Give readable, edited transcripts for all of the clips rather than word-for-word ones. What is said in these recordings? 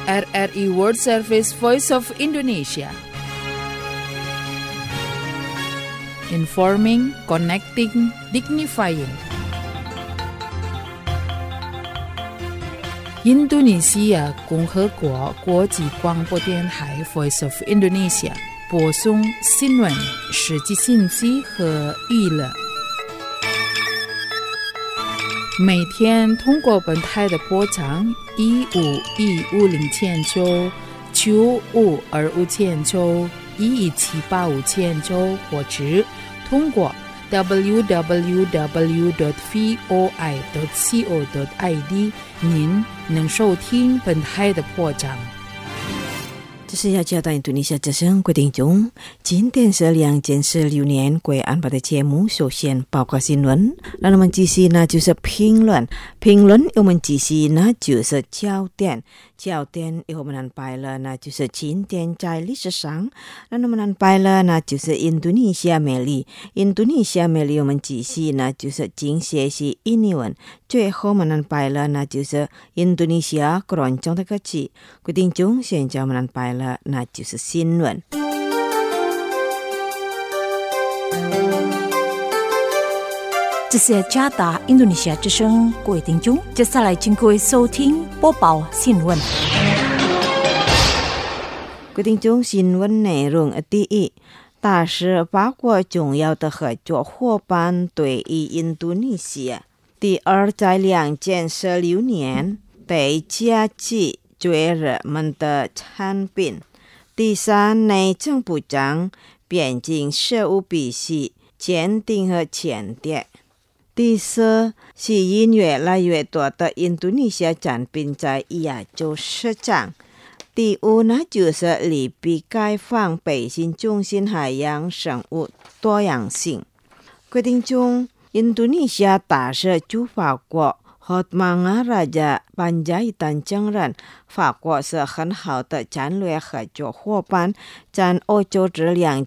RRI World Service Voice of Indonesia. Informing, connecting, dignifying. Indonesia 共和国国际广播电台 Voice of Indonesia 播送新闻、实际信息和娱乐。每天通过本台的波长15150千兆、95250千兆、11785千兆，或者通过 www.voi.co.id 您能收听本台的播讲。 这是要交到印度尼西亚之声规定中，今天是2016年贵安排的节目，首先报告新闻，那我们继续呢就是评论我们继续呢就是焦点以后我们安排了呢就是今天在历史上，那我们安排了呢就是印度尼西亚美丽我们继续呢就是经学习印尼文，最后我们安排了呢就是印度尼西亚各种的歌曲，规定中现在我们安排了那就是新闻。 这是加达印度尼西亚之声，各位听众，接下来请各位收听播报新闻。 各位听众，新闻内容第一，大使包括重要的合作伙伴对于印度尼西亚。第二，在2016年被加计最热门的产品。第三，内政部长边境事务必须坚定和前进。第四，吸引越来越多的印度尼西亚产品在亚洲市场。第五呢，就是利比开放北新中心海洋生物多样性。规定中，印度尼西亚大使驻法国Hotmanga Raja Panjaitan承认法国是很好的战略合作伙伴，在欧洲自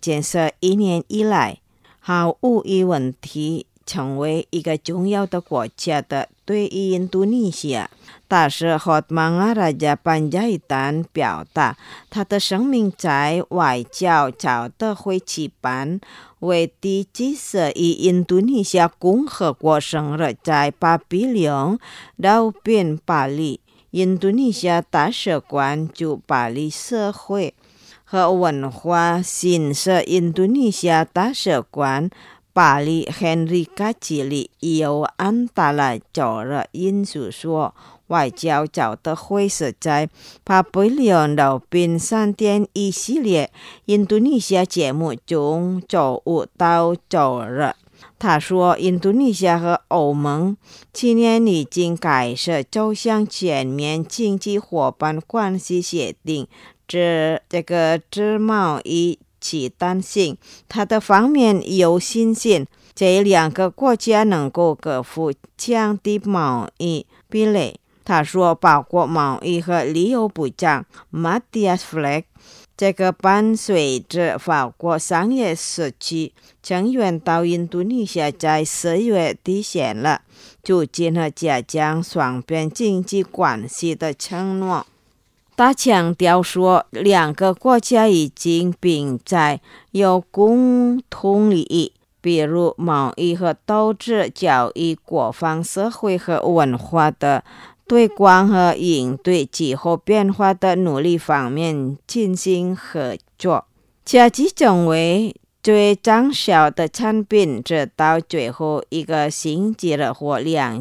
2011年以来，毫无疑问地成为一个重要的国家的对于印度尼西亚。大使 Hotmanga Raja Panjaitan 表达他的生命在外交交的会期办为第几次以印度尼西亚共和国生日在巴比伦绕遍巴黎。印度尼西亚大使馆驻巴黎社会和文化新设印度尼西亚大使馆巴黎 Henry Kachili 有安达拉九日因素说，外交交的会是在巴比伦绕遍3天一系列印度尼西亚节目中周5到周日。他说，印度尼西亚和欧盟去年已经开始走向全面经济伙伴关系协定，这个贸易其担心，他的方面有信心，这两个国家能够克服降低贸易壁垒。他说，包括贸易和旅游部长 Matthias Fleck， 这个伴随着法国商业时期成员到印度尼西亚在4月兑现了促进和加强双边经济关系的承诺。他强调说，两个国家已经并在有共同利益，比如贸易和投资、教育、国防、社会和文化的推广和应对气候变化的努力方面进行合作。加计成为最畅销的产品，直到最后一个星期日或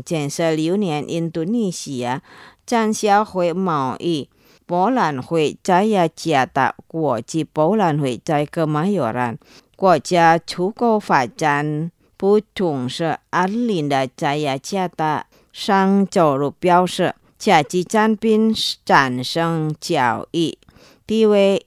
2016年印度尼西亚展销会贸易博览会在雅加达国际博览会在格马尤兰。国家出口发展部同事阿琳达在雅加达上周日表示，加计产品战胜交易地位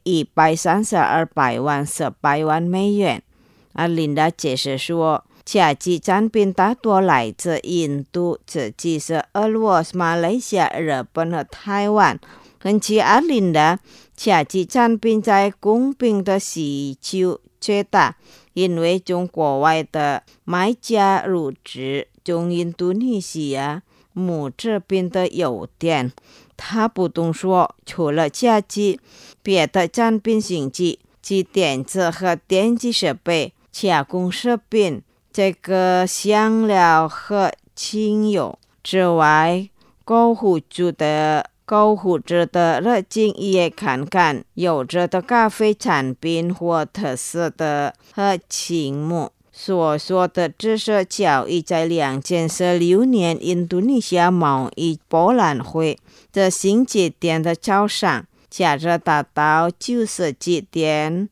132万400万美元。阿琳达解释说，加计产品大多来自印度，自己是俄罗斯、马来西亚、日本和台湾。根据阿琳达，加计产品在公平的需求最大，因为从国外的买家入职，从印度尼西亚母这边的邮电。他不懂说，除了家机，别的战兵型机及电子和电机设备、加工食品、这个香料和清油之外，高护住的热情也看看有着的咖啡产品或特色的和情目。所说的知识交易在2016年印度尼西亚贸易博览会的新节点的早上，价值达到90几点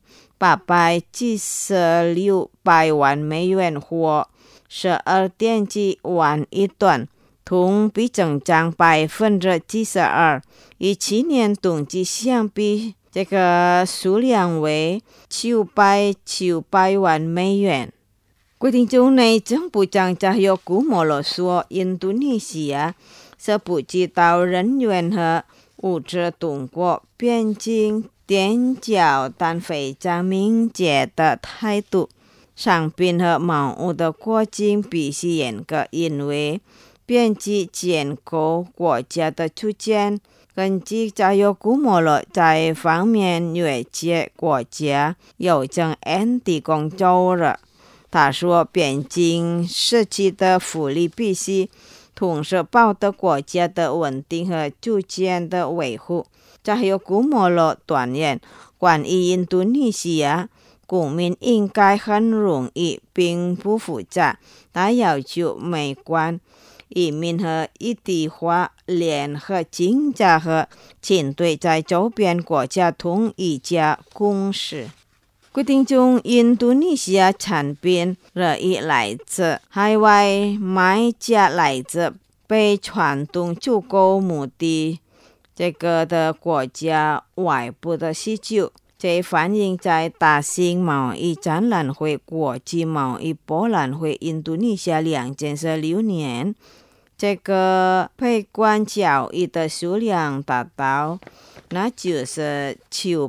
896万美元或12.几万一吨，同比增长72%，与去年冬季相比，这个数量为900万美元。规定中内政部长扎尤古莫罗说，印度尼西亚是不知道人员和物质通过边境踮脚但非常明确的态度。商品和贸易的过境必须严格，因为边境间各国家的出现。根据扎尤古莫罗在方面越界国家有正地工作了。他说，边境时期的福利必须同时保的国家的稳定和主权的维护。扎尤古莫罗断言，关于印度尼西亚公民应该很容易并不复杂，他要求美国移民和一体化联合警察和军队在周边国家同一家公司。规定中，印度尼西亚产品热议来自海外买家来自被传统足够目的这个的国家外部的需求，这反映在大型贸易展览会、国际贸易博览会印度尼西亚2016年，这个配关交易的数量达到，那就是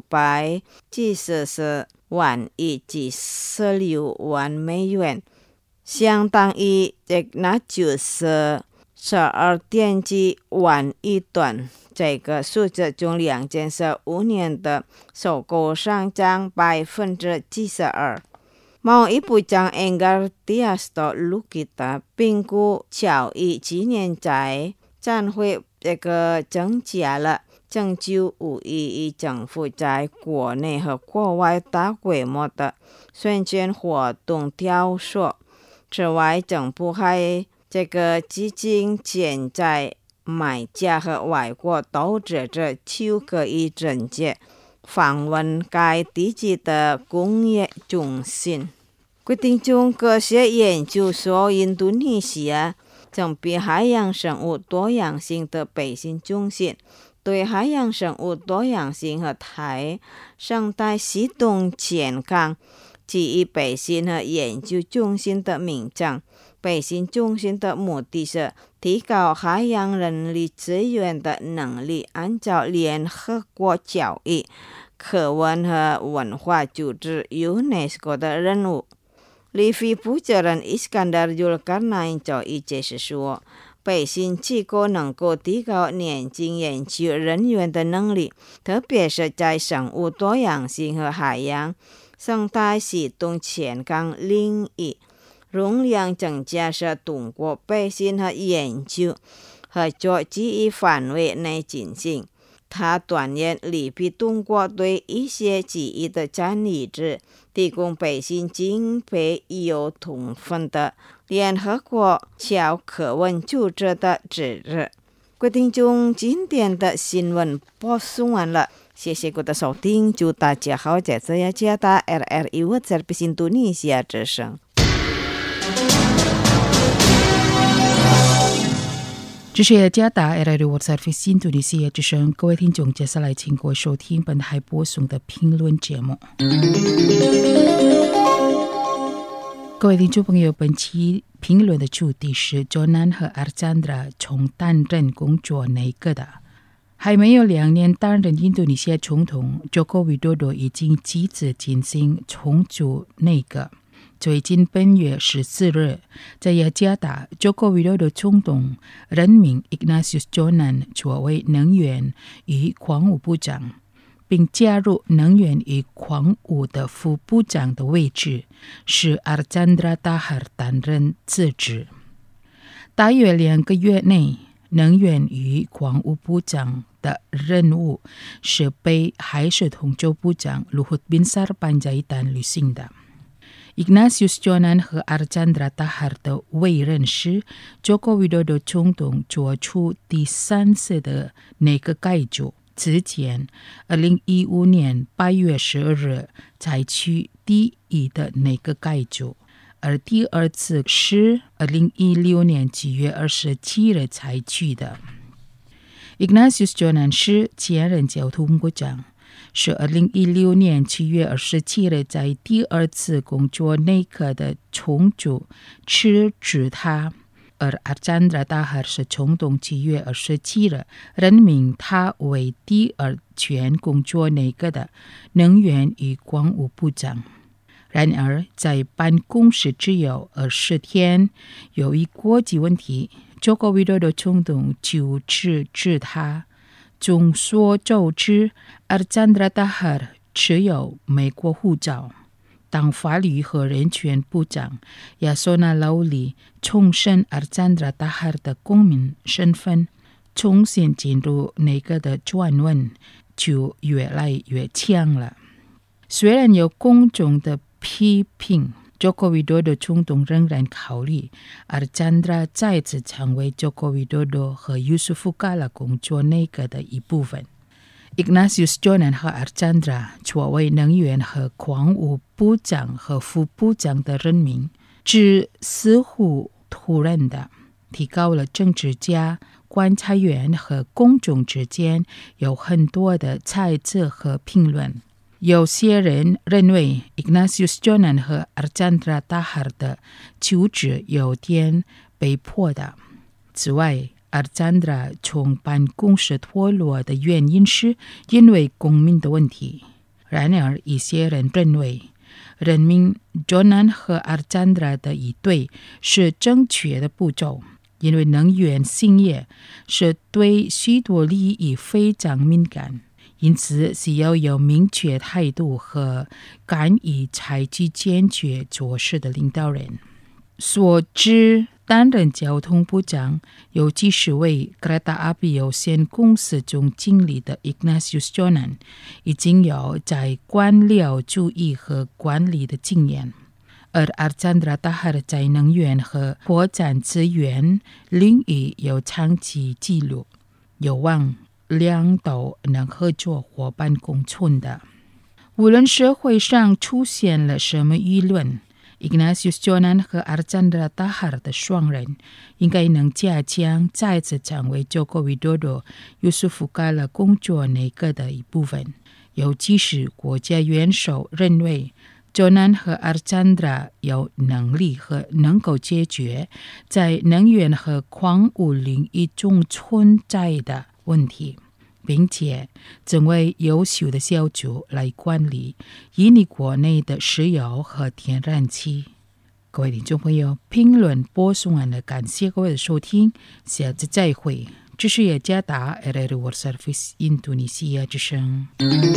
994万以及16万美元，相当于那就是12.几万一吨。这个数字中2015年的收购上涨72%。贸易部长 Enggar Tiasto Lukita 评估交易今年在展会这个增加了，拯救无异于政府在国内和国外大规模的宣传活动挑唆。此外，政府还这个基金建在买家和外国投资者就可以直接访问该地区的工业中心。规定中，科学研究所印度尼西亚正比海洋生物多样性的北新中心对海洋生物多样性和台生态系统健康给予北新和研究中心的名称。北新中心的目的是提高海洋人力资源的能力，按照联合国教育、科文和文化组织 UNESCO 的任务。立法负责人 Iskandar Julkarnain 就一解释说，北新机构能够提高年轻研究人员的能力，特别是在生物多样性和海洋生态系统健康领域。容量增加是通过北新和研究合作基于范围内进行。他断言，立法通过对一些记忆的占理制提供北新经费有充分的联合国教科文组织的支持。规定中今天的新闻播送完了，谢谢各位的收听，祝大家好，这次要加大 RRI Service Indonesia 之声。 这是加达 RRI Service Indonesia 之声，各位听众，接下来请各位收听本台播送的评论节目。各位听众朋友，本期评论的主题是 Jonan 和 Archandra 从担任工作哪个的？还没有2年担任印度尼西亚总统 Joko Widodo 已经积极进行重组内阁。 最近本月14日，在雅加达Joko Widodo总统任命 Ignatius Jonan 作为能源与矿物部长，并加入能源与矿物的副部长的位置，使 Archandra Tahar 担任次职。大约2个月内，能源与矿物部长的任务是被海事统筹部长 Luhut Binsar Panjaitan 履行的。Ignatius Jonan 和 Archandra Tahar 的委任时，Joko Widodo 总统做出第3次的内阁改组。之前，2015年8月12日采取第一的内阁改组，而第2次是2016年7月27日采取的。Ignatius Jonan 是前任交通部长，是2016年7月27日在第2次工作内阁的重组辞职他，而 Archandra Tahar 是总统7月27日任命他为第2全工作内阁的能源与矿物部长。然而，在办公室只有20天，由于国际问题，Joko Widodo 总统就辞职他。众所周知 ，Archandra Tahar 持有美国护照。当法律和人权部长 Yasona Lawli 重申 Archandra Tahar 的公民身份，重新进入内阁的传闻就越来越强了。虽然有公众的批评，Joko Widodo 总统仍然考虑 Archandra 再次成为 Joko Widodo 和 Yusuf Kala 工作内阁的一部分。Ignatius Jonan 和 Archandra 作为能源和矿物部长和副部长的任命，只似乎突然的提高了政治家、观察员和公众之间有很多的猜测和评论。有些人认为 Ignatius Jonan 和 Archandra Tahar 的就职有点被迫的。此外，Archandra 从办公室脱落的原因是因为公民的问题。然而，一些人认为任命 Jonan 和 Archandra 的一对是正确的步骤，因为能源兴业是对许多利益非常敏感，因此需要有明确态度和敢于采取坚决做事的领导人。所知担任交通部长，尤其是为 Kereta Api 有限公司总经理的 Ignatius Jonan 已经有在官僚主义和管理的经验，而 Archandra Tahar 在能源和扩展资源领域有长期记录，有望两岛能合作伙伴共存的。无论社会上出现了什么舆论，Ignatius Jonan 和 Archandra Tahar 的双人应该能加强再次成为 Joko Widodo Yusuf Kala 工作内阁的一部分，尤其是国家元首认为 Jonan 和 Archandra 有能力和能够解决在能源和矿物领域中存在的问题，并且成为优秀的小组来管理印尼国内的石油和天然气。各位听众朋友，评论播送完了，感谢各位的收听，下次再会。这是雅加达 RRI World Service 印度尼西亚之声。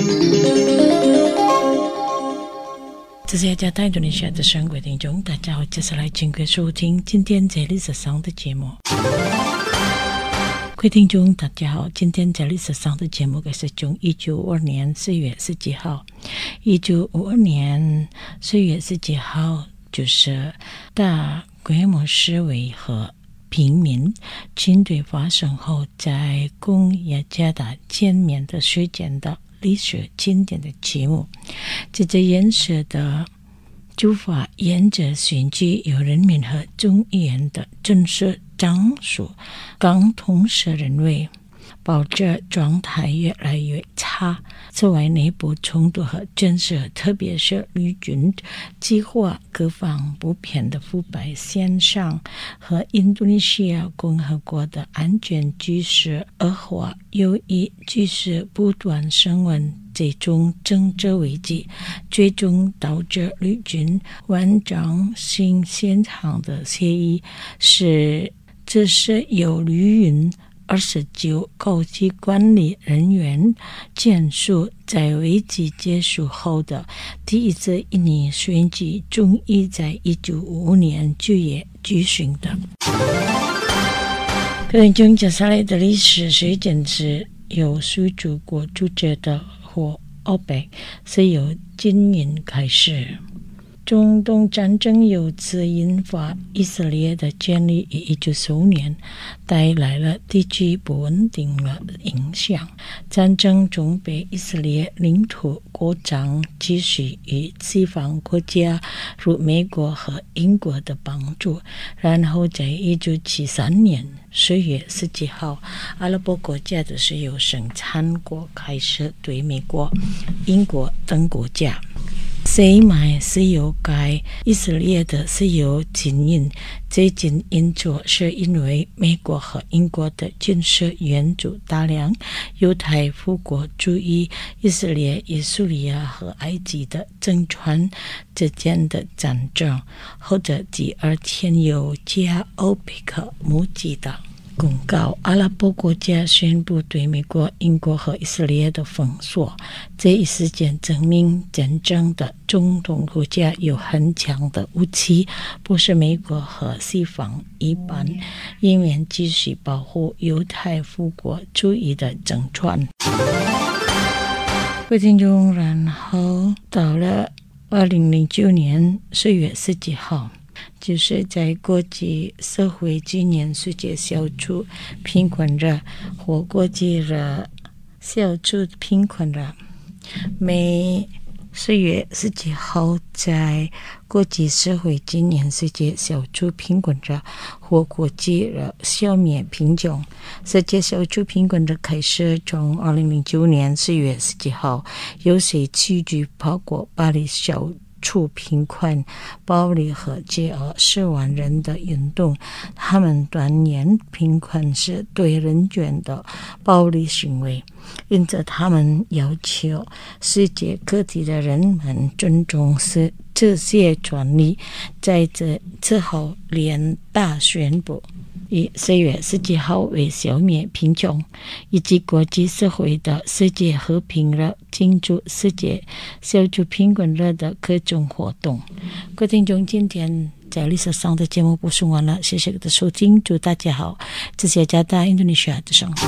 这是雅加达印度尼西亚之声，各位听众大家好，接下来请各位收听今天在历史上的节目。各位听众大家好，今天在历史上的节目是从1952年4月17号1952年4月17号就是大规模示威和平民军队发生后在供雅加达见面的事件的历史经典的节目。这次演示的主法沿着选举由人民和众议员的正式章数，刚同时认为保持状态越来越差。此外，内部冲突和建设，特别是绿军计划各方不变的腐败现象和印度尼西亚共和国的安全局势恶化，由于局势不断升温， 这种政治危机，最终导致日军完成新现场的协议，这是由旅运29高级管理人员签署，在危机结束后的第一次印尼选举终于在1955年9月举行的。各位接下来的历史事件是由苏主国主责的或OPEC是由今年开始。中东战争由此引发以色列的建立于1945年，带来了地区不稳定的影响。战争中被以色列领土扩张继续与西方国家如美国和英国的帮助，然后在1973年10月17号，阿拉伯国家的石油生产国开始对美国、英国等国家购买石油给以色列的石油禁运。这件因素是因为美国和英国的军事援助大量犹太复国主义以色列与叙利亚和埃及的政权之间的战争，或者第二天由加欧佩克募集的公告，阿拉伯国家宣布对美国、英国和以色列的封锁。这一事件证明，真正的中东国家有很强的武器，不是美国和西方一般，以免继续保护犹太复国主义的政权。各位听众，然后到了2009年4月17号。就是在国际社会纪念世界小组贫困日或国际的小组贫困日，每4月17号在国际社会纪念世界小组贫困日或国际的消灭贫穷。世界小组贫困日开始从2009年4月17号，由谁去举包括巴黎小处贫困、暴力和饥饿4万人的运动。他们断言贫困是对人权的暴力行为，因此他们要求世界各地的人们尊重这些权利。在之后联大宣布以4月17号为消灭贫穷以及国际社会的世界和平日庆祝世界小组贫困日的各种活动。各位听众，今天在历史上的节目播送完了，谢谢各位的收听，祝大家好，这是加拿大印度尼西亚的生活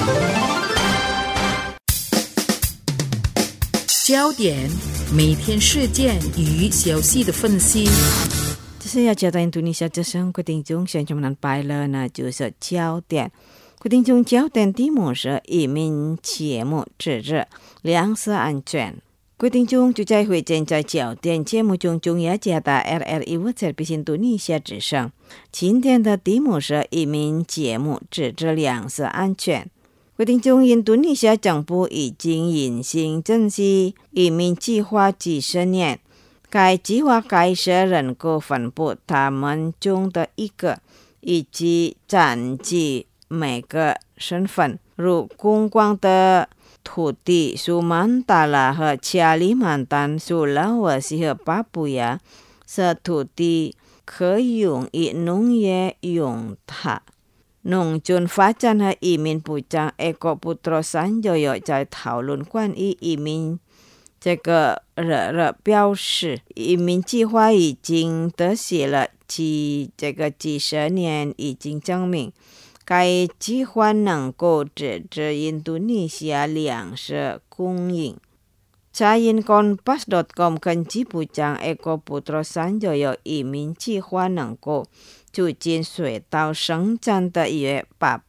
焦点，每天事件与消息的分析。 这是要加拿大印度尼西亚之声，各位听众，现在我们拜了呢，就是焦点。各位听众，焦点题目是移民节目制止粮食安全。各位听众，就在会见在焦点节目中，中央加拿大 RL1 印度尼西亚之声。今天的题目是移民节目制止粮食安全。各位听众，印度尼西亚政府已经引行正式移民计划几十年。该计划改设人口分布他们中的一个，以及占据每个身份，如公光的土地苏曼达拉和加里曼丹、苏拉瓦西和巴布亚是土地可用于农业用途。农村发展和移民部长埃戈布特山就有在讨论关于移民这个表示，移民计划已经得写了这个几十年，已经证明该计划能够制止印度尼西亚粮食供应。在印公 Pas.com 根据部长埃戈布特山就有移民计划能够促进水稻生产的约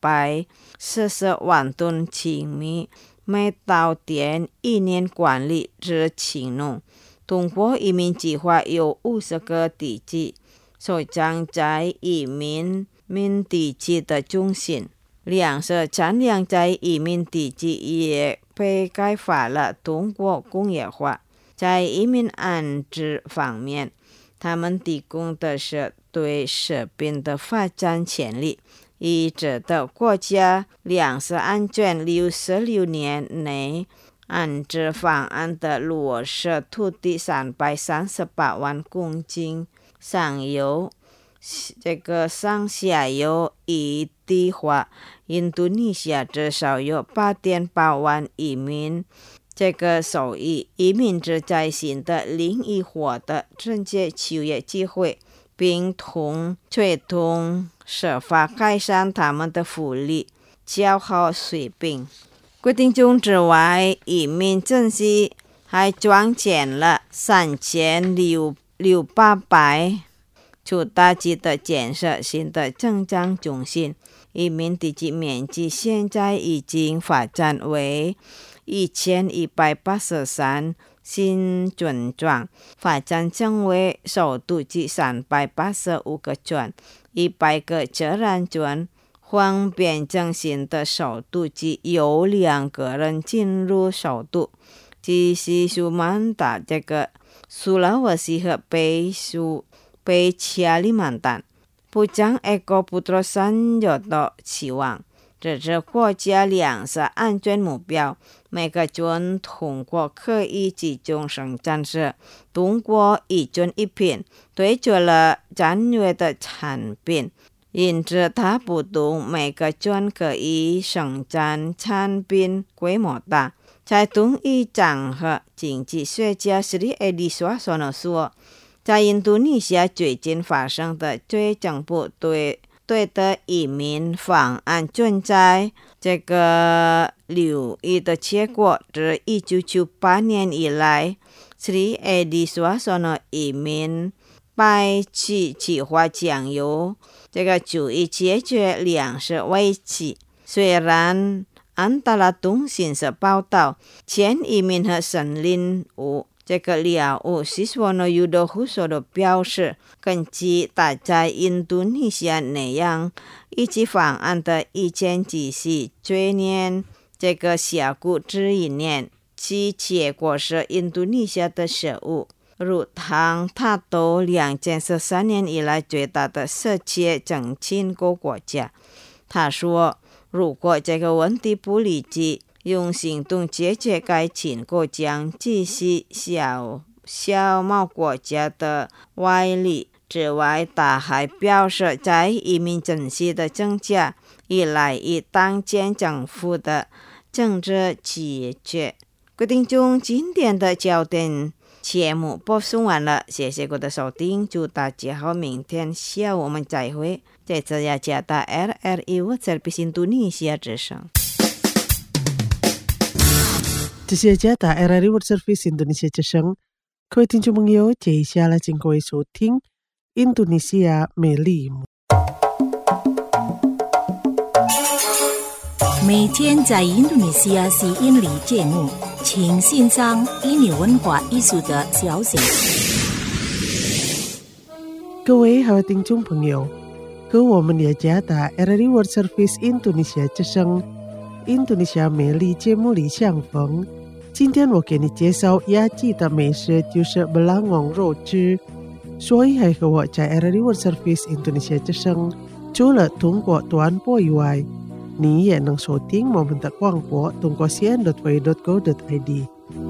840万吨青米，每到点1年管理之情农。通过移民计划有50个地区，首长在移民地区的中心，粮食产量在移民地区也被开发了。通过工业化，在移民安置方面，他们提供的是对食品的发展潜力。一直的国家粮食安全66年内按照方案的裸色土地338万公斤，上下游一体化，印度尼西亚至少有 8.8 万移民。首以移民者在新的领域获得直接就业机会，并推动设法改善他们的福利较好水平。规定中之外，移民政策还创建了3600处大级的建设新的增长中心。移民地级面积现在已经发展为1183新村庄，发展成为首都及385个村，100个自然村，方便整新的首都及有2个人进入首都，即是苏曼达苏拉瓦西和北加里曼丹。部长Eko Putrosan有到期望，这是国家粮食安全目标。每个村通过可以集中生产时，通过一村一品对准了战略的产品，因此它不同每个村可以生产产品规模大。在同一场合，经济学家Sri Edi Suarsono说，在印度尼西亚最近发生的对政府对的移民方案存在留意的结果，自1998年以来，Sri Edi Suarsono移民白起计划将由足以解决粮食危机。虽然安达拉通讯社报道，前移民和森林务廖务Siswono Yudohusodo表示，根据他在印度尼西亚那样以及方案的意见即是去年下个这1年，其结果是印度尼西亚的食物如汤达到2013年以来最大的世界整经个国家。他说，如果这个问题不立即用行动解决，该情况将继续小贸国家的外力。之外，他还表示，在移民政策的增加依赖于当前政府的政治解决。规定中今天的焦点节目播送完了，谢谢各位的收听，祝大家好，明天下午我们再会。这次要加大 RRI Voice印度尼西亚之声。 这是加大 RRI Voice 印度尼西亚之声。各位听众朋友，接下来请各位收听印度尼西亚美丽。 每天在印度尼西亚是印尼节目，请欣赏印尼文化艺术的消息。 各位好听众朋友，和我们也加大 RRI World Service 印度尼西亚之声印度尼西亚美丽节目里相逢。今天我给你介绍亚季的美食，就是 belangong 肉汁。所以还和我在 RRI World Service 印度尼西亚之声，除了通过短波以外，你也能收听我们的广播，通过 cn.way.go.id。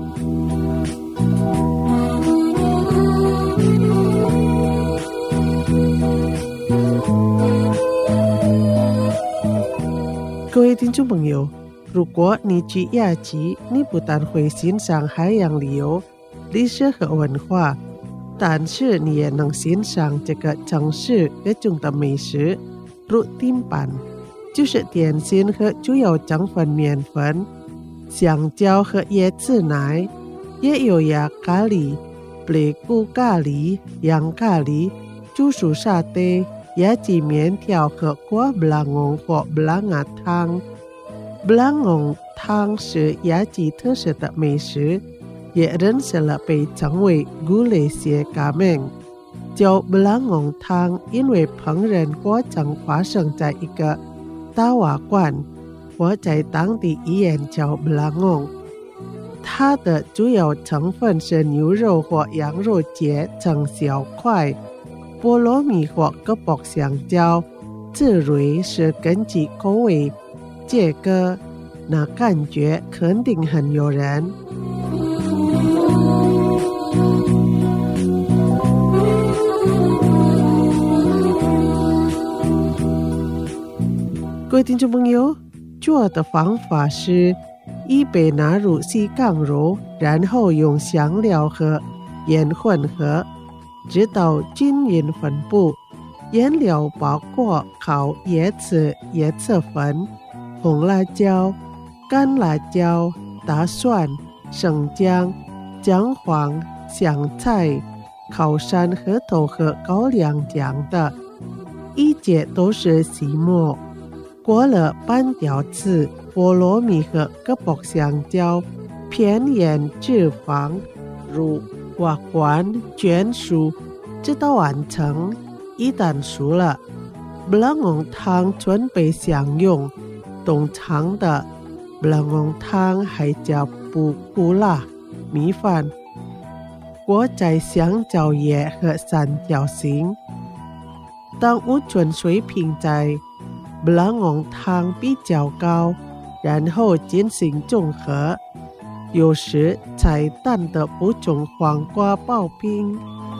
各位听众朋友，如果你去亚季，你不但会欣赏海洋旅游、历史和文化，但是你也能欣赏这个城市各种的美食，如丁板，就是点心和猪油肠粉面粉、香蕉和椰子奶，也有鸭咖喱、排骨咖喱、羊咖喱、猪手沙爹、亚季面条和锅 belangong 或 belanga 汤。belangong 汤是亚季特色的美食，也认识了被称为gulai siap kambing。叫 belangong 汤，因为烹饪过程发生在一个大瓦罐，或在当地医院叫 belangong。它的主要成分是牛肉或羊肉切成小块，菠萝蜜或割薄香蕉，自蕊是根据口味，这个那感觉肯定很诱人。各位听众朋友，做的方法是一杯拿入细杠肉，然后用香料和盐混合，直到均匀分布。原料包括烤椰子、椰子粉、红辣椒、干辣椒、大蒜、生姜、姜黄、香菜、烤山核桃和高粱酱的，一切都是细末。裹了半条刺、菠萝蜜和各薄香蕉，偏盐脂肪入瓦罐卷熟，直到完成。一旦熟了，布朗翁汤准备享用。通常的布朗翁汤还加布胡辣米饭，裹在香蕉叶和三角形。当温泉水平在布朗翁汤比较高，然后进行中和。有时彩蛋的补充黄瓜刨冰。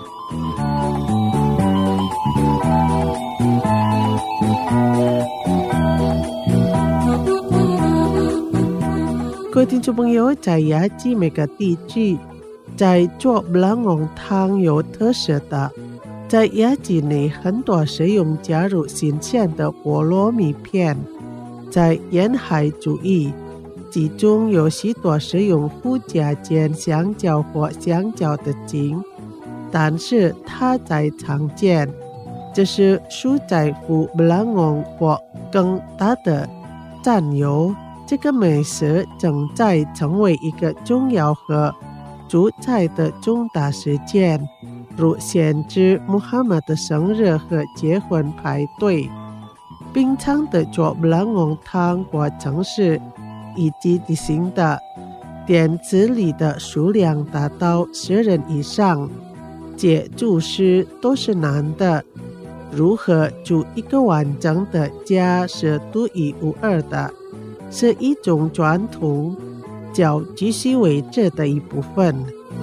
各位听众朋友，在雅基每个地区在做布朗翁汤有特色的，在雅基内很多使用加入新鲜的菠萝蜜片，在沿海主义其中有许多使用附加煎香蕉或香蕉的茎，但是它在常见，这是蔬菜附布朗翁或更大的占有。这个美食正在成为一个重要和主菜的重大事件，如限制穆罕默德生日和结婚派对。平常的做布朗翁汤或城市以及地形的店子里的数量达到10人以上，这厨师都是男的。如何煮一个完整的家是独一无二的，是一种传统，较继续维持的一部分。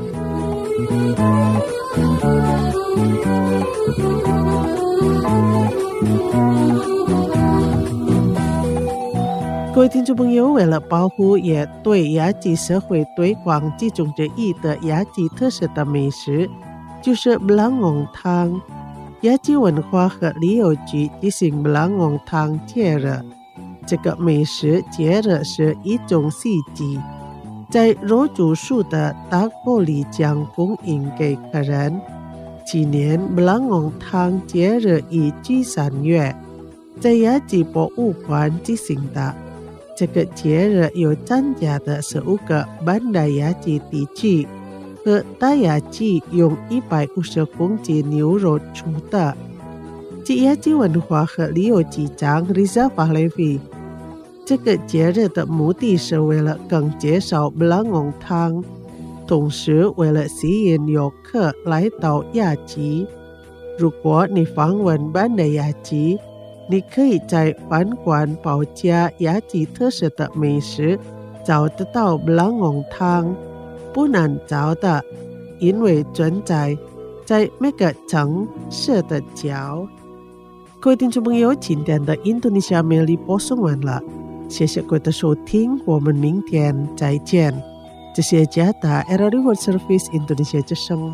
各位听众朋友，为了保护也对雅基社会推广其中之一的雅基特色的美食，就是布朗翁汤。雅基文化和旅游局举行布朗翁汤节日。这个美食节日是一种四季，在肉煮熟的大锅里将供应给客人。今年布朗翁汤节日已于3月，在雅基博物馆举行的。这个节日有参加的15个半大雅基地区和大雅基用150公斤牛肉出的。据雅基文化和旅游局长 Riza Pahlavi， 这个节日的目的是为了更介绍布朗翁汤，同时为了吸引游客来到雅基。如果你访问半大雅基，你可以在饭馆报价雅基特色的美食，找得到布朗翁汤。不难找的，因为存在每个城市的角。各位听众朋友，今天的印度尼西亚美丽播送完了，谢谢各位的收听，我们明天再见。这是加达 RRI World Service Indonesia 之声。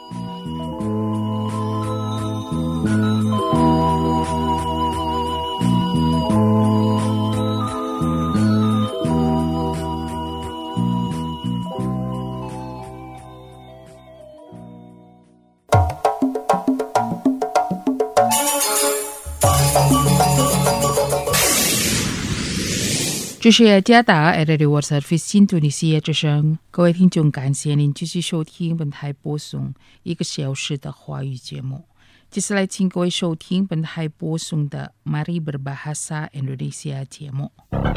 这是加达 RRI World Service 印度尼西亚之声，各位听众，感谢您继续收听本台播送1个小时的华语节目。接下来请各位收听本台播送的 Mari Berbahasa Indonesia 节目。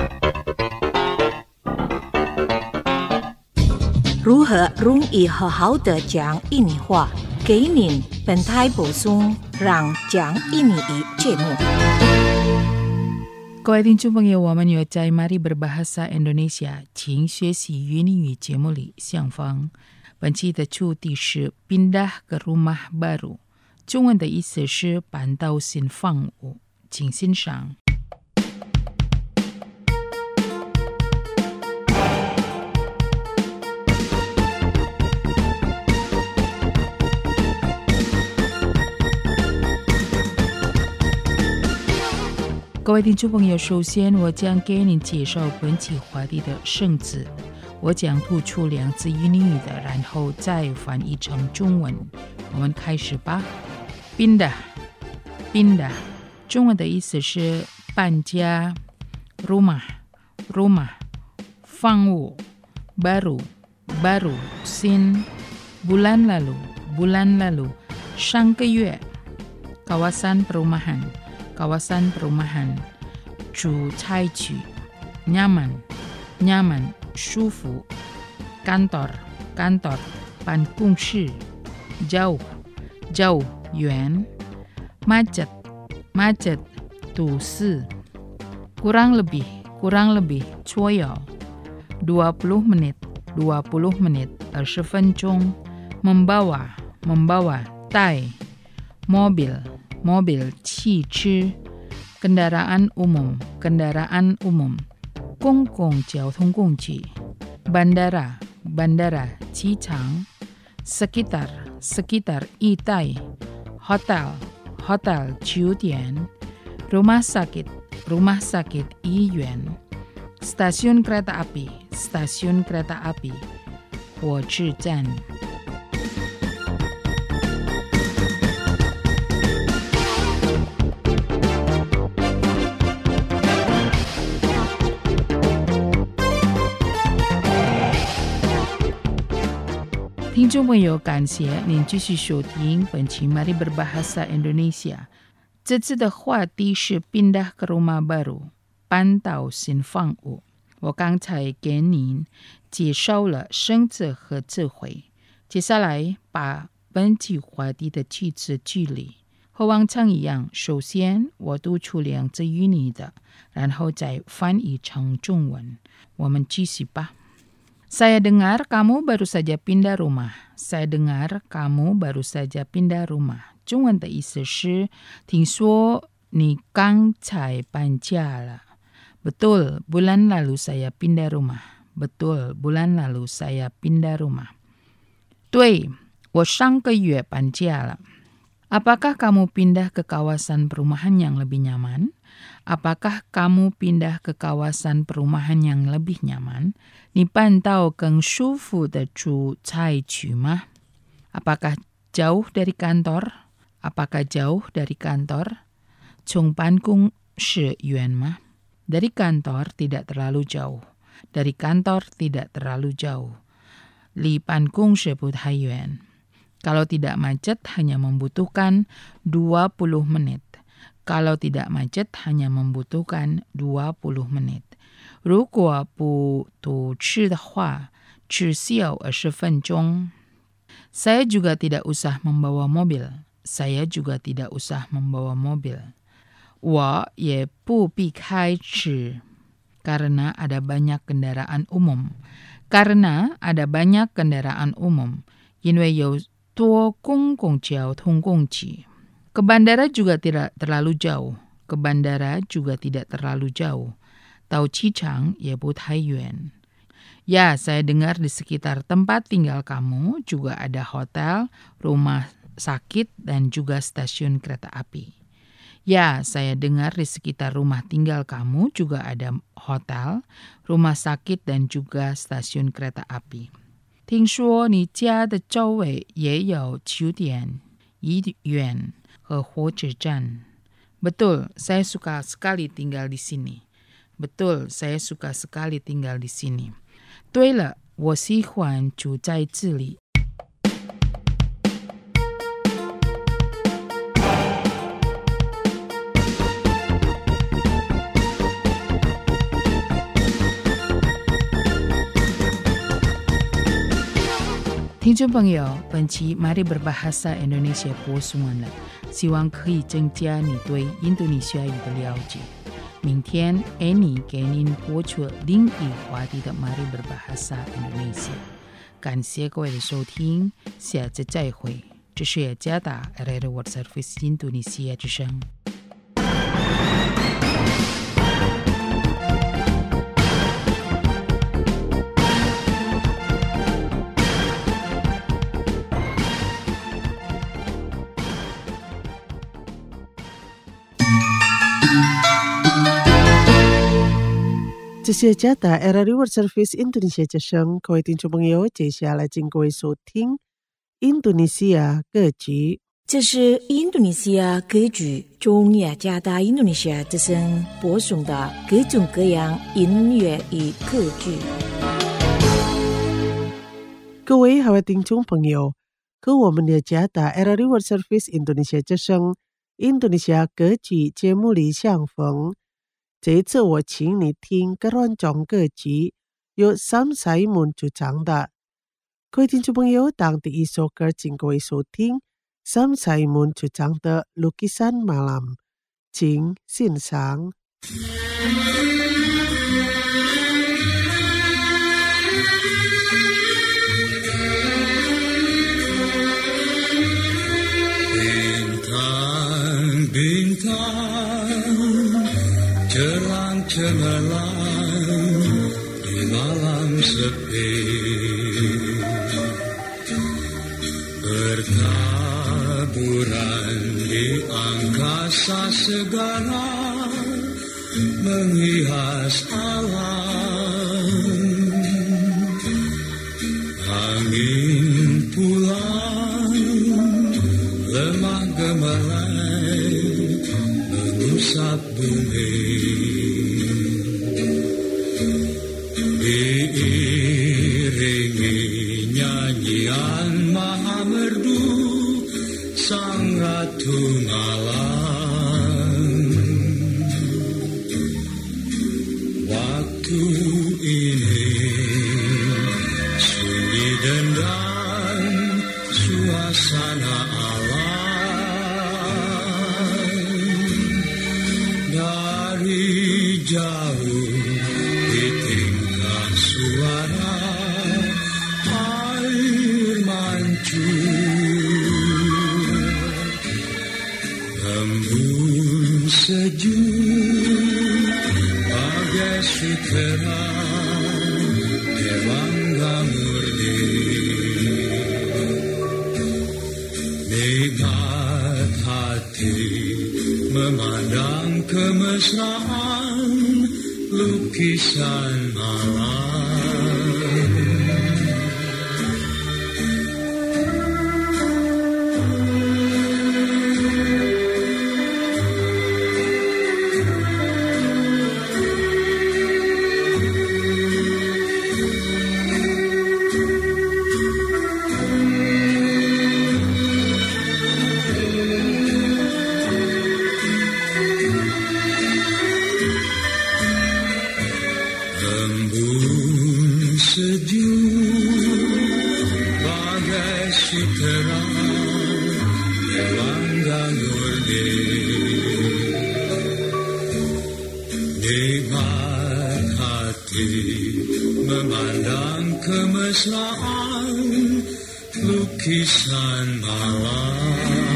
如何容易好好的讲印尼话？给您本台播送让讲印尼语节目。 各位听众朋友，我们有在 Mari Berbahasa Indonesia 请学习云语节目里相逢。本期的主题是 pindah ke rumah baru， 中文的意思是搬到新房屋，请欣赏。各位听众朋友，首先我将给您介绍本期话题的生字，我将突出两字英语的，然后再翻译成中文。我们开始吧。pindah， 中文的意思是搬家 rumah， 房屋 baru， 新 bulan lalu， 上个月 kawasan perumahan， 住宅区 nyaman， 舒服 kantor， 办公室 jauh， 远 macet， 堵塞 kurang lebih 左右 20 menit 20分钟 membawa 带 mobil 汽车 kendaraan umum 公共交通工具 bandara 机场 sekitar 一带 hotel 酒店 rumah sakit 医院 stasiun kereta api 火车站。听众朋友，感谢您继续收听本期 Mari Berbahasa Indonesia。这次的话题是 pindah ke rumah baru， 搬到新房屋。我刚才给您介绍了生字和词汇，接下来把本期话题的句子句里和往常一样，首先我读出两字英语的，然后再翻译成中文。我们继续吧。Saya dengar kamu baru saja pindah rumah. 中文的意思是，听说你刚才搬家了。Betul, bulan lalu saya pindah rumah. 对，我上个月搬家了。Apakah kamu pindah ke kawasan perumahan yang lebih nyaman? Apakah kamu pindah ke kawasan perumahan yang lebih nyaman? 你搬到更舒服的住宅区吗？ Apakah jauh dari kantor? 从办公室远吗？ Dari kantor tidak terlalu jauh. 离办公室不太远。Kalau tidak macet hanya membutuhkan 20 menit. 如果不堵车的话，只需要20分钟。Saya juga tidak usah membawa mobil. 我也不必开车。Karena ada banyak kendaraan umum. 因为有多公共交通工具。Ke bandara juga tidak terlalu jauh. 到机场也不太远。Ya, saya dengar di sekitar tempat tinggal kamu juga ada hotel, rumah sakit, dan juga stasiun kereta api. Ya, saya dengar di sekitar rumah tinggal kamu juga ada hotel, rumah sakit, dan juga stasiun kereta api. 听说你家的周围也有酒店、医院和火车站。Betul, saya suka sekali tinggal di sini. 对了，我喜欢住在这里。听众朋友，本期 Mari Berbahasa Indonesia 播送完了，希望可以增加你对印度尼西亚语的了解。 明天 Annie 给您播出另一话题的 Mari Berbahasa Indonesia。感谢各位的收听，下次再会。这是雅加达 RRI World Service Indonesia 之声。 这是加达 RRI World Service Indonesia 之声，各位听众朋友，接下来请各位收听印度尼西亚歌曲。 这是印度尼西亚歌剧中雅加达印度尼西亚之声播送的各种各样音乐与歌剧。 各位好，听众朋友，和我们的加达 RRI World Service Indonesia 之声印度尼西亚歌曲节目里相逢。这一次我请你听各种歌曲，由 Sam Simon 主唱的。各位听众朋友，当第一首歌请各位收听 Sam Simon 主唱的 Lukisan Malam， 请欣赏。 Cerang cemerlang di malam sepi, bertaburan di angkasa segala, menghias alam. Angin pulang lemah gemerlai mengusap bumi, diiringi nyanyian maha merdu sang ratu malam. Waktu ini sunyi dendam suasana alam. Dari jauh ditingkah suara air mancur, embun sejuk bagai sutera dewangga murni. Nikmat hati memandang kemesraan lukisan malam. Embun sejuk bagai sutera dewangga murni. Nikmat hati memandang kemesraan lukisan malam.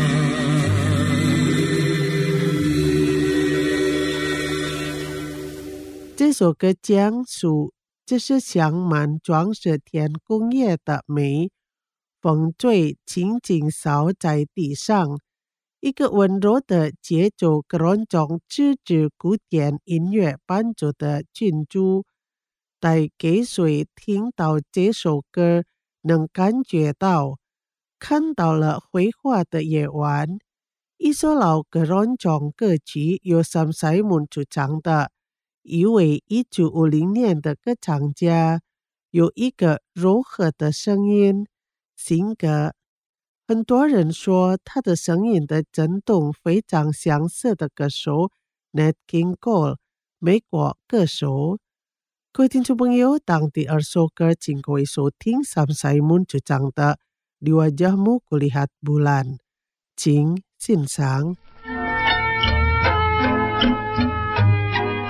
这首歌讲述这是祥满装饰天宫夜的美，风坠轻轻扫在地上，一个温柔的节奏，各种自制古典音乐伴奏的群主，带给谁听到这首歌能感觉到看到了绘画的夜晚。一首老各种歌曲由 Sam Simon 主唱的。一位1950年的歌唱家，有一个柔和的声音性格。很多人说他的声音的震动非常相似的歌手 Nat King Cole， 美国歌手。各位听众朋友，当第二首歌请各位收听 Sam Simon 主唱的 Di Wajahmu Kulihat Bulan， 请欣赏。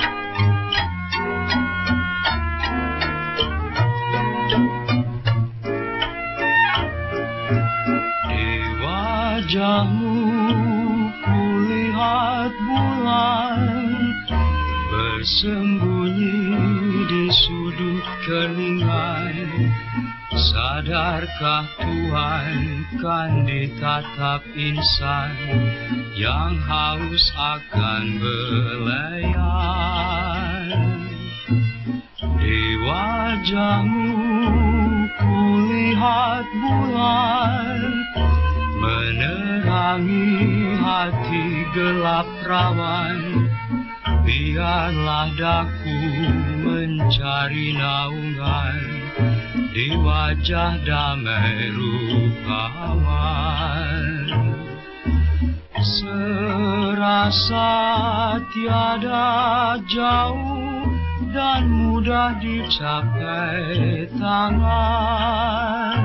keningan. Sadarkah Tuhan kan ditatap insan yang haus akan belayan. Di wajahmu kulihat bulan, menerangi hati gelap rawan. Biarlah daku mencari naungan di wajah damai rupawan. Serasa tiada jauh dan mudah dicapai tangan.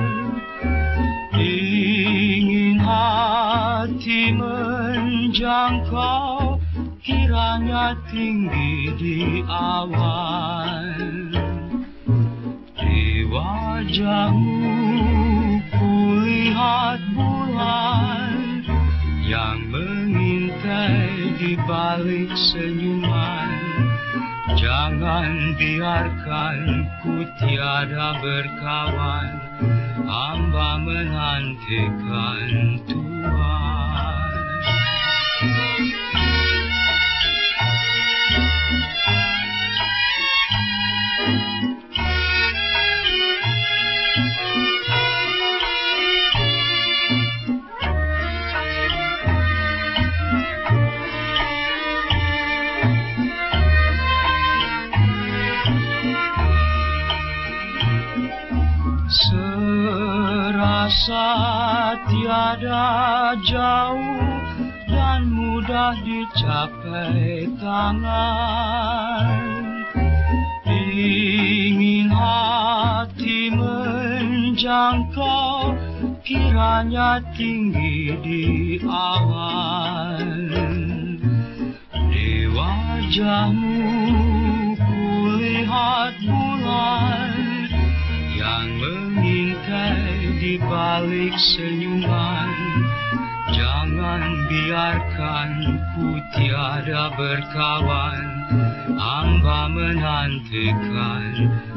Ingin hati menjangkau, kiranya tinggi di awan. Di wajahmu kulihat bulan yang mengintai di balik senyuman. Jangan biarkan ku tiada berkawan, hamba menantikan Tuhan. Serasa tiada jauh dan mudah dicapai tangan. Ingin hati menjangkau, kiranya tinggi di awan. Di wajahmu kulihat bulan yang mengintai di balik senyuman. Jangan biarkan ku tiada berkawan, hamba menantikan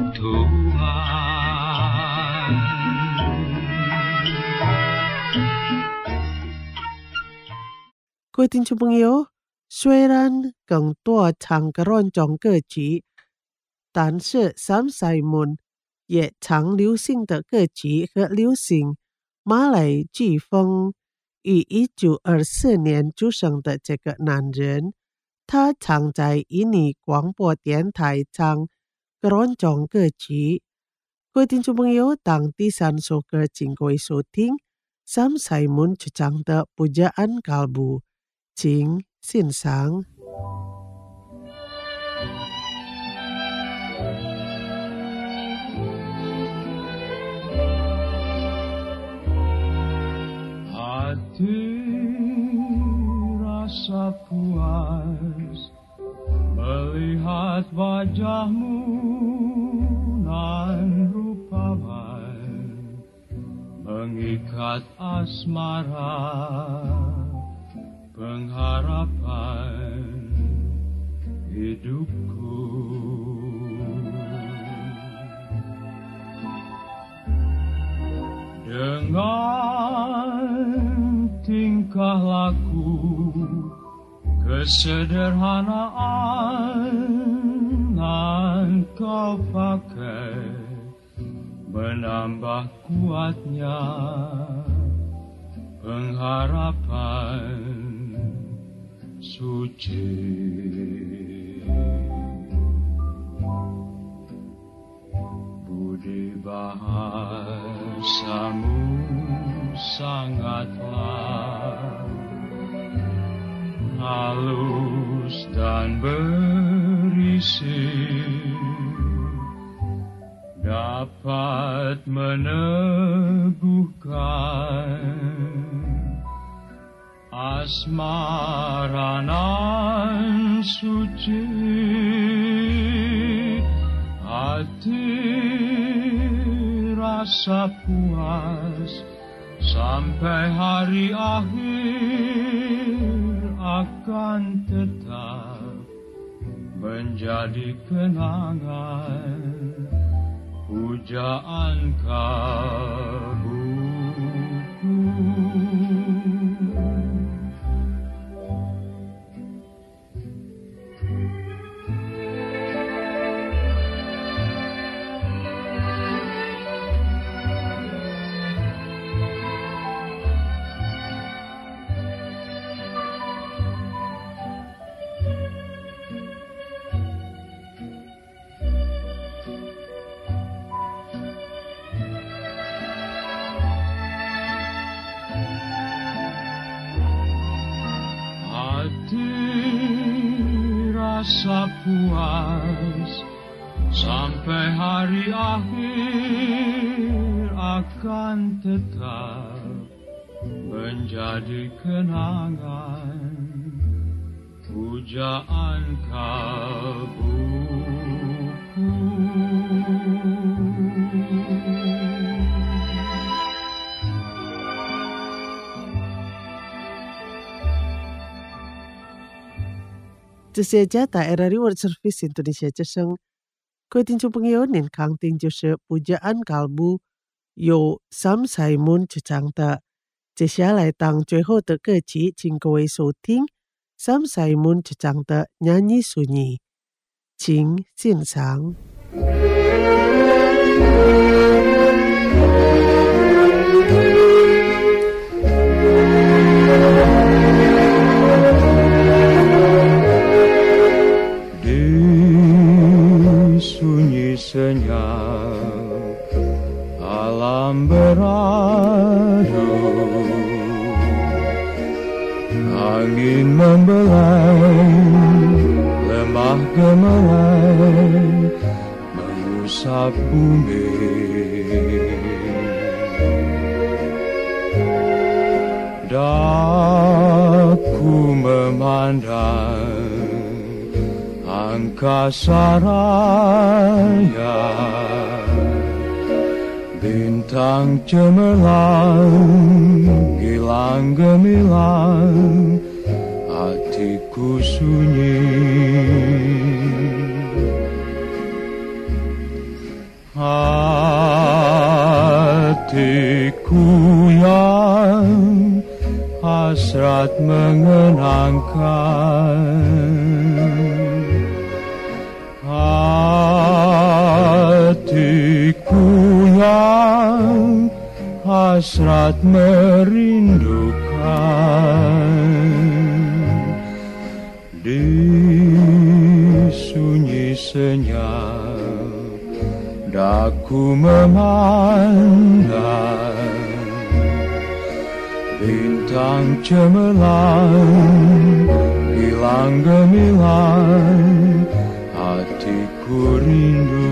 Tuhan. 各位听众朋友，虽然更多唱歌乱种歌曲，但是Sam Simon也常流行的歌曲和流行马来剧风。于1924年出生的这个男人，他常在印尼广播电台唱各种歌曲。各位听众朋友，当第3首歌请各位收听 Sam Simon 主唱的《Pujaan Kalbu》，请欣赏。 Hati rasa puas melihat wajahmu nan rupawan, mengikat asmara pengharapan hidupku. Dengan tingkah laku kesederhanaan yang kau pakai menambah kuatnya pengharapan suci. Budi bahasamu sangatlah halus dan berisi, dapat meneguhkan asmara nan suci. Hati rasa puas sampai hari akhir akan tetap menjadi kenangan pujaan kalbuku. Rasa puas sampai hari akhir akan tetap menjadi kenangan, pujaan kalbuku. 这些家大 RRI World Service Indonesia 之声，各位听众朋友，您刚听就是pujaan kalbu 由 Sam Simon 主唱的。接下来当最后的歌曲，请各位收听 Sam Simon 主唱的Nyanyi Sunyi，请欣赏。 Senyap alam beradu, angin membelai, lembah gemelai, mengusap bumi. Daku memandang angkasa raya, bintang cemerlang, gilang gemilang, hatiku sunyi. Hatiku yang hasrat mengenangkan, hatiku yang hasrat merindukan, di sunyi senyap daku memandang, bintang cemerlang, gilang gemilang, hatiku rindu.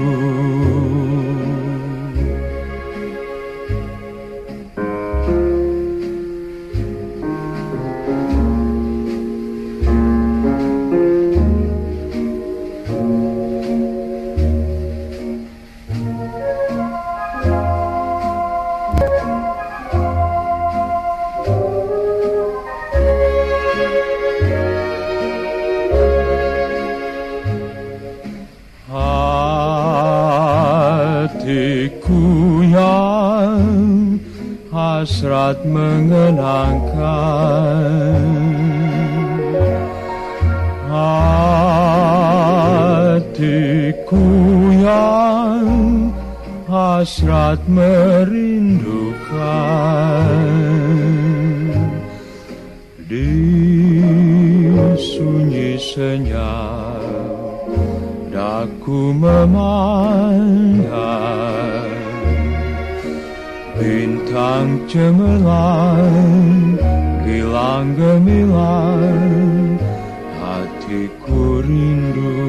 Hatiku yang hasrat mengenangkan, hatiku yang hasrat merindukan, di sunyi senyap daku memandang, bintang cemerlang, gilang gemilang, hatiku rindu.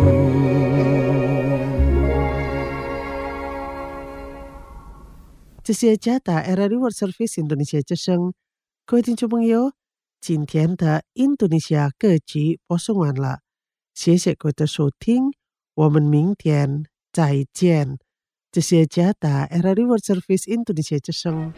这些家大 RRI World Service Indonesia 之声，各位听众朋友，今天的印度尼西亚歌曲播送完了，谢谢各位的收听，我们明天再见。这些家大 RRI World Service Indonesia 之声。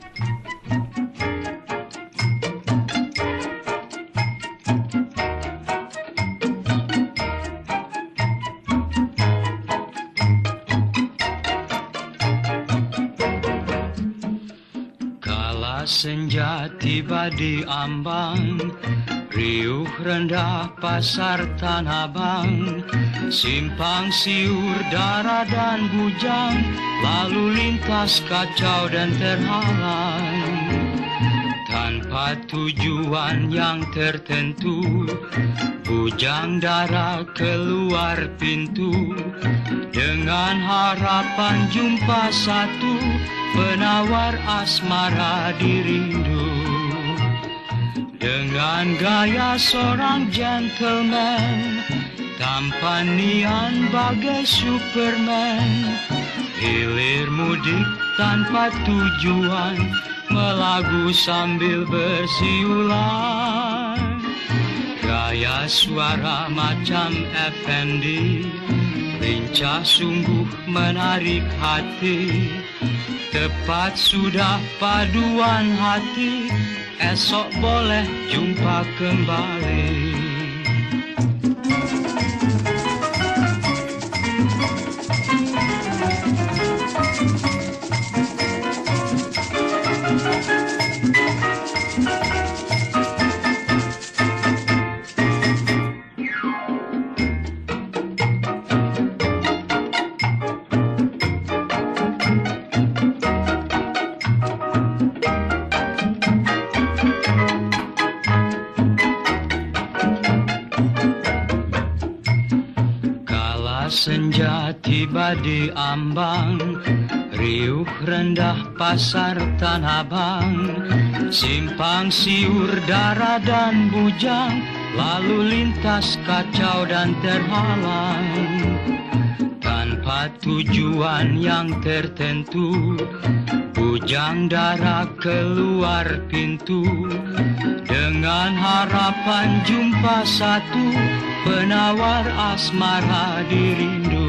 senja tiba di ambang, riuh rendah pasar Tanah Abang, simpang siur darah dan bujang, lalu lintas kacau dan terhalang. Tanpa tujuan yang tertentu, bujang darah keluar pintu, dengan harapan jumpa satu penawar asmara dirindu. Dengan gaya seorang gentleman, tampanian bagai Superman, hilir mudik tanpa tujuan, melagu sambil bersiulan. Gaya suara macam Effendi, lincah sungguh menarik hati. Tepat sudah paduan hati, esok boleh jumpa kembali. Senja tiba di ambang, riuh rendah pasar Tanah Abang, simpang siur darah dan bujang, lalu lintas kacau dan terhalang. Tanpa tujuan yang tertentu, bujang darah keluar pintu, dengan harapan jumpa satu penawar asmara dirindu.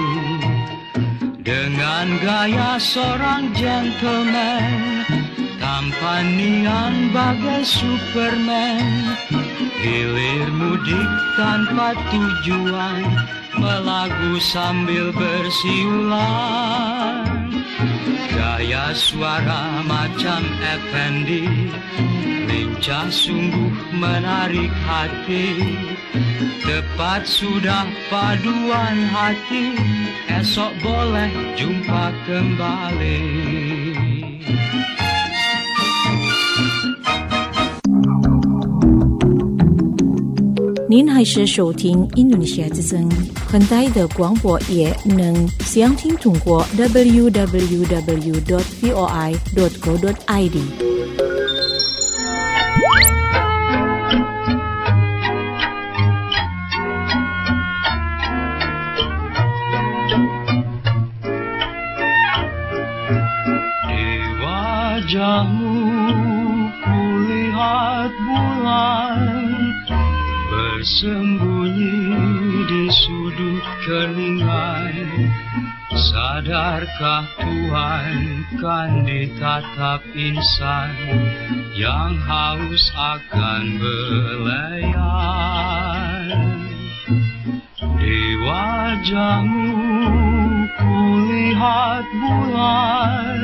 Dengan gaya seorang gentleman, tampanian bagai Superman, hilir mudik tanpa tujuan, melagu sambil bersiulan. Gaya suara macam Effendi, lincah sungguh menarik hati. Tepat sudah paduan hati, esok boleh jumpa kembali. 您还是收听印度尼西亚之声，很大的广播也能详听通过 www.voi.co.id。 Wajahmu kulihat bulan bersembunyi di sudut keningan. Sadarkah Tuhan kan ditatap insan yang haus akan belayan? Di wajahmu kulihat bulan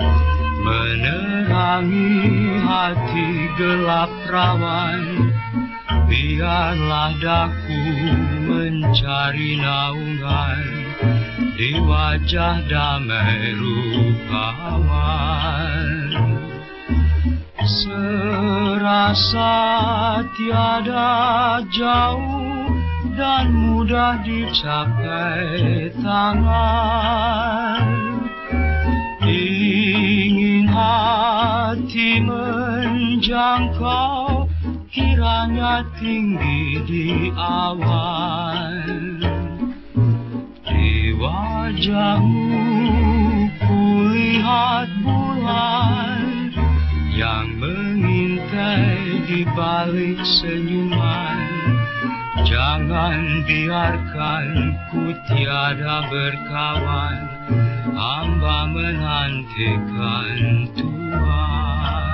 menerangi hati gelap rawan. Biarlah daku mencari naungan di wajah damai rupawan. Serasa tiada jauh dan mudah dicapai tangan. Ingin hati menjangkau, kiranya tinggi di awan. Di wajahmu kulihat bulan yang mengintai di balik senyuman. Jangan biarkan ku tiada berkawan, hamba menantikan Tuhan.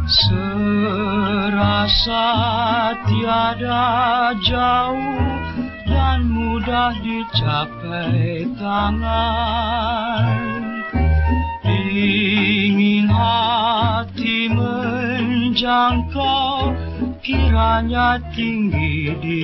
serasa tiada jauh dan mudah dicapai tangan. Ingin hati menjangkau, kiranya tinggi di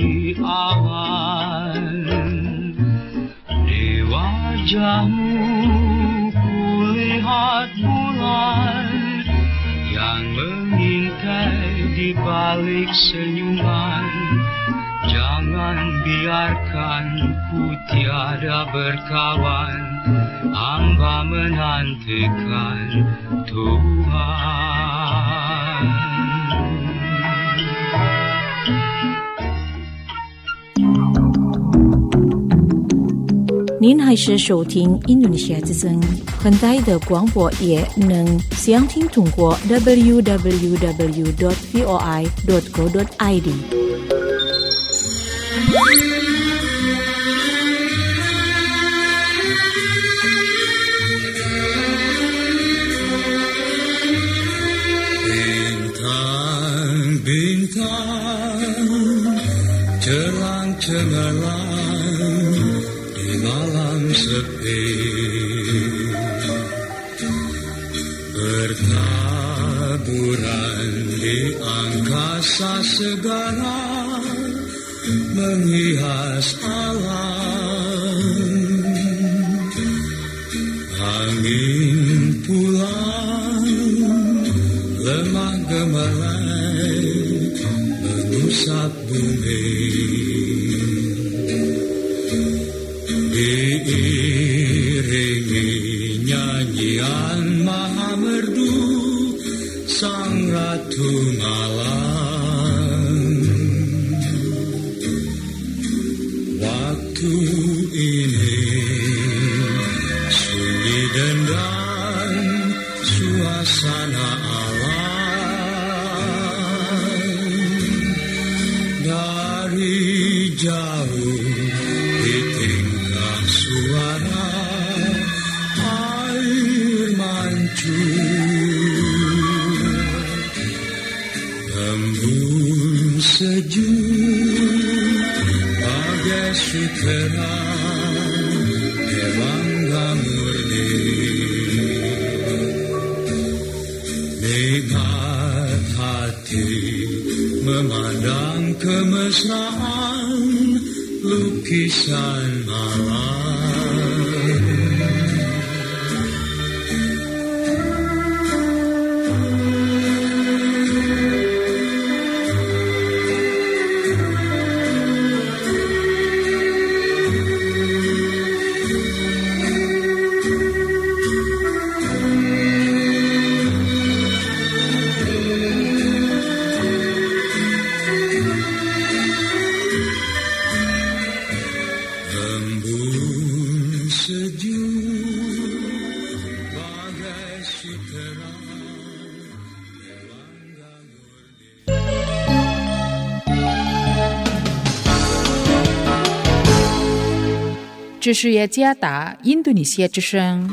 awan. Di wajahmu kulihat bulan yang mengintai di balik senyuman. Jangan biarkan ku tiada berkawan, hamba menantikan Tuhan. 您还是收听印度尼西亚之声，很大的广播也能详听通过 www.voi.co.id。 Bintang cerang cemerlang di malam sepi, bertaburan di angkasa segala, menghias alam. Angin pulang lemah gemerlap mengusap bumi, diiringi nyanyian maha merdu sang ratu malam. Waktu ini sunyi dan suasana alam. Dari jauh ditingkah suara air mancur, embun sejuk bagai sutera dewangga murni. Nikmat hati memandang kemesraan lukisan malam. 这是雅加达印度尼西亚之声。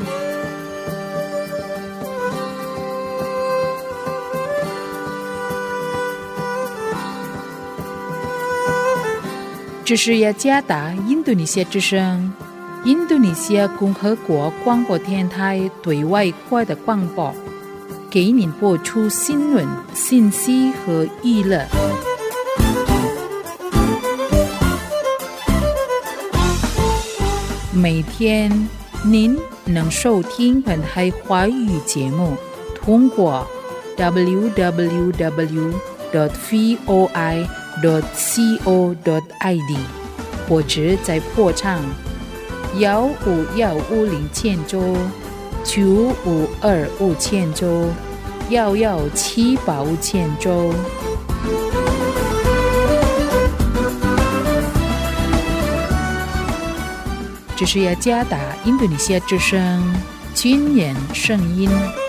这是雅加达印度尼西亚之声，印度尼西亚共和国广播电台对外国的广播，给您播出新闻、信息和娱乐。每天您能收听本台华语节目，通过 www.voi.co.id 或者在波长15150千周、95250周、11785周。这是雅加达印度尼西亚之声军人声音。